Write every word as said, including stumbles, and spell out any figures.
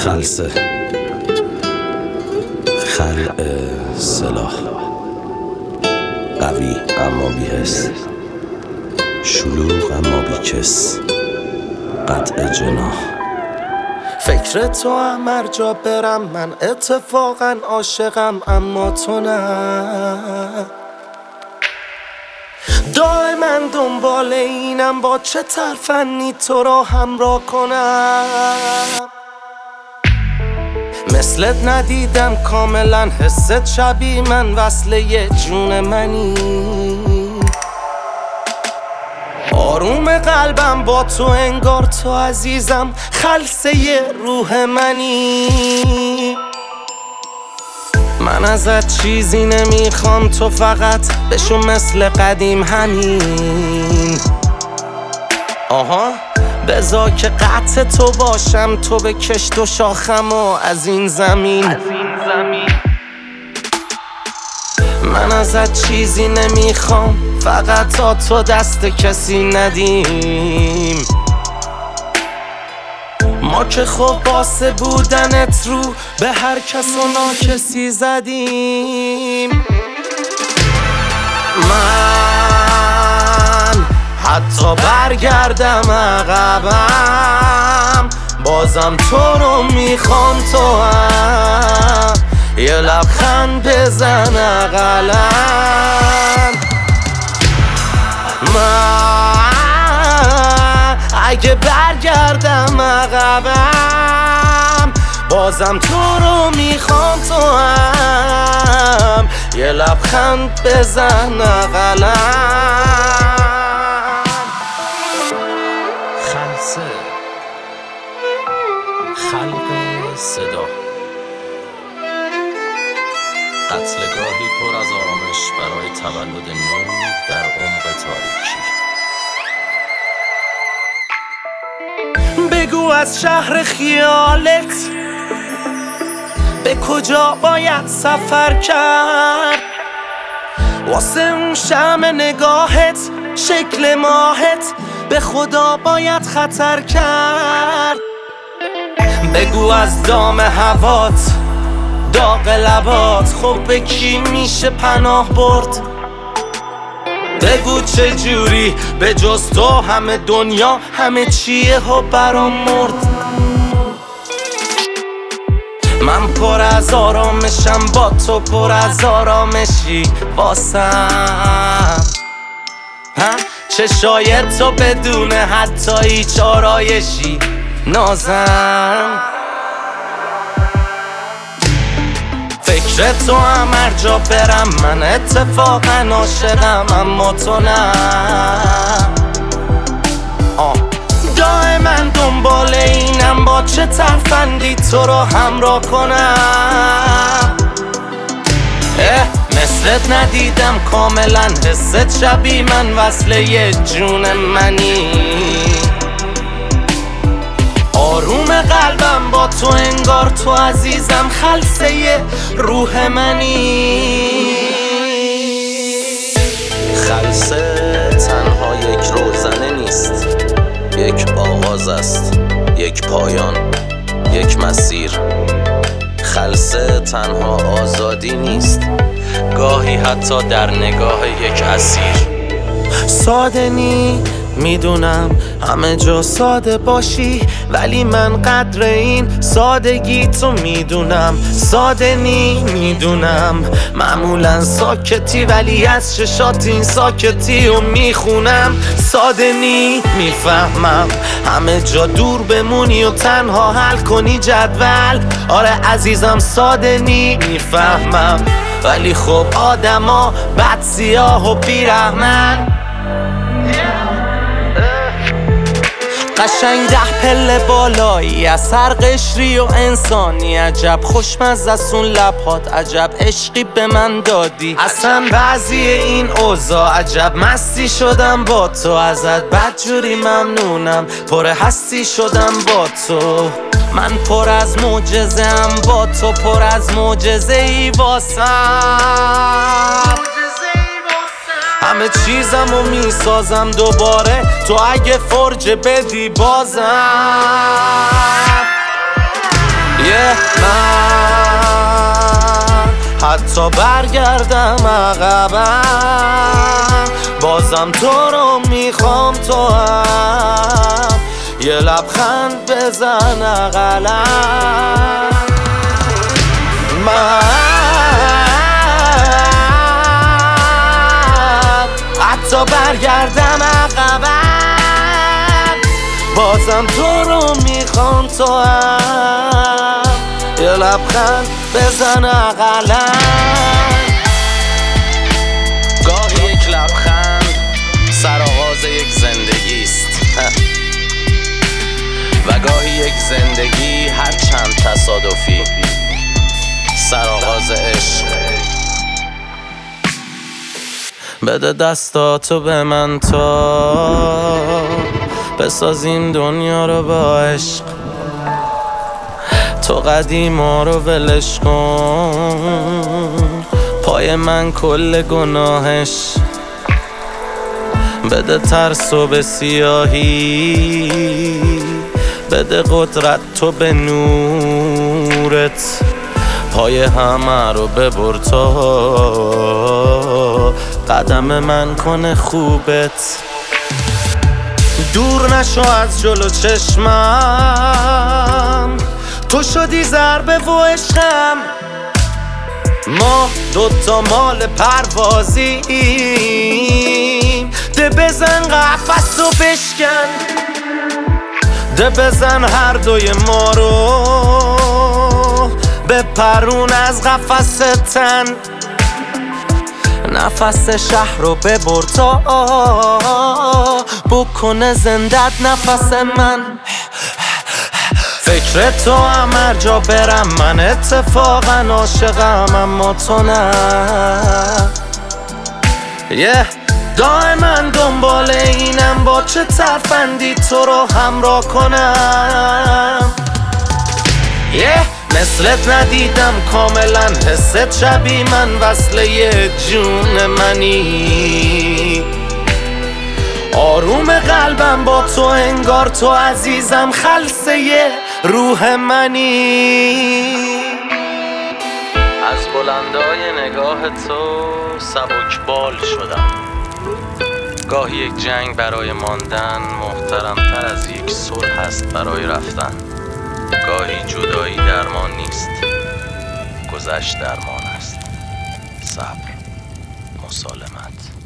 خلسه خلع سلاح، قوی اما بی‌حس، شلوغ اما بی‌کس، قطع جناح. فکر تو هم هر جا برم، من اتفاقا عاشقم اما تو نه. دائما دنبال اینم با چه ترفنی تو را همراه کنم. مثلت ندیدم کاملا، حست شبیه من، وصله جون منی. آروم قلبم با تو انگار تو عزیزم، خلسه روح منی. من ازت چیزی نمیخوام، تو فقط بشو مثل قدیم همین. آها بذار که قطع تو باشم، تو به کشت و شاخم و از این زمین, از این زمین. من ازت چیزی نمیخوام، فقط تا تو دست کسی ندیم. ما که خب باسه بودنت رو به هر کس و ناکسی زدیم. من حتی برگردم عقبم، بازم تو رو میخوام، تو هم یه لبخند بزن اقلن. من اگه برگردم عقبم، بازم تو رو میخوام، تو هم یه لبخند بزن اقلن. خلسه خلق صدا، قتلگاهی پر از آرامش برای تولد نور در عمق تاریکی. بگو از شهر خیالت به کجا باید سفر کرد، واسه اون شمع نگاهت، شکل ماهت، به خدا باید خطر کرد. بگو از دام هوات، داغ لبات، خب به کی میشه پناه برد. بگو چه جوری به جز تو همه دنیا همه چیه ها برام مرد. من پر از آرامشم، با تو پر از آرامشی واسم. چشای تو بدون حتی هیچ آرایشی نازم. فکر تو هم هر جا برم، من اتفاقا عاشقم اما تو نه. آه دائما دنبال اینم با چه ترفندی تو رو همراه کنم. اه مثلت ندیدم کاملا، حست شبیه من، وصله جون منی. آروم قلبم با تو انگار تو عزیزم، خلسه روح منی. خلسه تنها یک روزنه نیست، یک آغاز است، یک پایان، یک مسیر. خلسه تنها آزادی نیست، گاهی حتی در نگاه یک اسیر. ساده نی میدونم همه جا ساده باشی، ولی من قدر این سادگی تو میدونم. ساده نی میدونم معمولا ساکتی، ولی از چشات این ساکتی رو میخونم. ساده نی میفهمم همه جا دور بمونی و تنها حل کنی جدول. آره عزیزم ساده نی میفهمم، ولی خب آدما بد سیاه و بیرحمن. قشنگ ده پله بالایی از هر قشری و انسانی، عجب خوشمزه است اون لبهات، عجب عشقی به من دادی. اصلا بعضی این اوضاع عجب مستی شدم با تو، ازت بدجوری ممنونم، پر هستی شدم با تو. من پر از معجزه‌ام با تو، پر از معجزه ای واسم. همه چیزم رو میسازم دوباره، تو اگه فرجه بدی بازم. من حتی برگردم عقبم بازم تو رو میخوام، تو هم یه لبخند بزن اقلم. من حتی برگردم عقبم بازم تو رو میخوام، تو هم یه لبخند بزن اقلم. گاهی یک لبخند سرآغاز یک زندگی است و گاهی یک زندگی هر چند تصادفی سرآغاز عشق. بده دستاتو به من تا بسازیم دنیا رو با عشق، تو قدیما رو ولش کن، پای من کل گناهش. بده ترسو به سیاهی، بده قدرت تو به نورت، پای همه رو ببر تا قدم من کنه خوبت. دور نشو از جلو چشمم، تو شدی ضربه و عشقم، ما دوتا مال پروازیم، ده بزن قفس و بشکن، ده بزن هر دوی ما رو بپرون از قفس تن، نفس شهر رو ببر تا بکنه زندت نفس من. فکر تو هم هر جا برم من اتفاقا عاشقم، اما تو نه. yeah. دائما دنبال اینم با چه ترفندی تو رو همراه کنم. yeah. مثلت ندیدم کاملا، حست شبیه من، وصله جون منی، آروم قلبم با تو انگار تو عزیزم، خلسه روح منی. از بلندای نگاه تو سبکبال شدم، گاهی یک جنگ برای ماندن محترمتر از یک صلح است برای رفتن. گاهی جدایی درمان نیست، گذشت درمان است. صبر، مسالمت.